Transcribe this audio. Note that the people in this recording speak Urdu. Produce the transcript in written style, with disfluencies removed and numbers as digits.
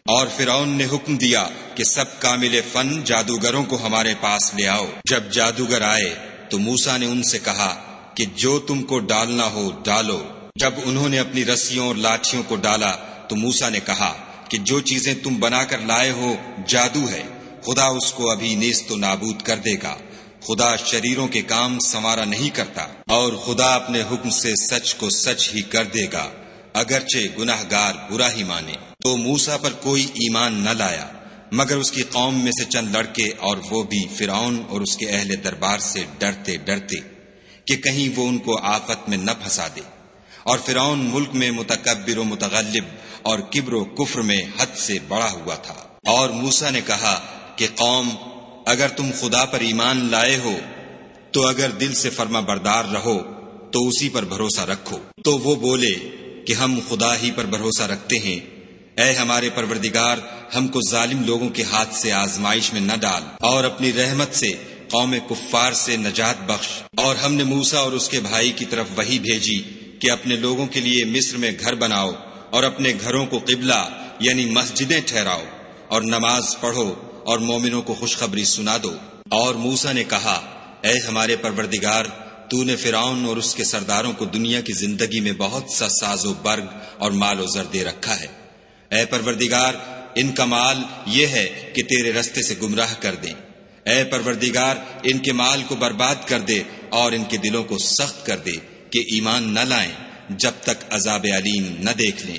اور فرعون نے حکم دیا کہ سب کامل فن جادوگروں کو ہمارے پاس لے آؤ۔ جب جادوگر آئے تو موسیٰ نے ان سے کہا کہ جو تم کو ڈالنا ہو ڈالو۔ جب انہوں نے اپنی رسیوں اور لاٹھیوں کو ڈالا تو موسیٰ نے کہا کہ جو چیزیں تم بنا کر لائے ہو جادو ہے، خدا اس کو ابھی نیست و نابود کر دے گا۔ خدا شریروں کے کام سنوارا نہیں کرتا، اور خدا اپنے حکم سے سچ کو سچ ہی کر دے گا، اگرچہ گناہگار برا ہی مانے۔ تو موسیٰ پر کوئی ایمان نہ لایا مگر اس کی قوم میں سے چند لڑکے، اور وہ بھی فرعون اور اس کے اہل دربار سے ڈرتے ڈرتے کہ کہیں وہ ان کو آفت میں نہ پھنسا دے۔ اور فرعون ملک میں متکبر و متغلب اور کبر و کفر میں حد سے بڑا ہوا تھا۔ اور موسیٰ نے کہا کہ قوم، اگر تم خدا پر ایمان لائے ہو تو اگر دل سے فرما بردار رہو تو اسی پر بھروسہ رکھو۔ تو وہ بولے کہ ہم خدا ہی پر بھروسہ رکھتے ہیں۔ اے ہمارے پروردگار، ہم کو ظالم لوگوں کے ہاتھ سے آزمائش میں نہ ڈال، اور اپنی رحمت سے قوم کفار سے نجات بخش۔ اور ہم نے موسیٰ اور اس کے بھائی کی طرف وحی بھیجی کہ اپنے لوگوں کے لیے مصر میں گھر بناؤ اور اپنے گھروں کو قبلہ یعنی مسجدیں ٹھہراؤ، اور نماز پڑھو اور مومنوں کو خوشخبری سنا دو۔ اور موسیٰ نے کہا، اے ہمارے پروردگار، تو نے فرعون اور اس کے سرداروں کو دنیا کی زندگی میں بہت سا ساز و برگ اور مال و زر دے رکھا ہے۔ اے پروردگار، ان کا مال یہ ہے کہ تیرے رستے سے گمراہ کر دیں۔ اے پروردگار، ان کے مال کو برباد کر دے اور ان کے دلوں کو سخت کر دے کہ ایمان نہ لائیں جب تک عذاب علیم نہ دیکھ لیں۔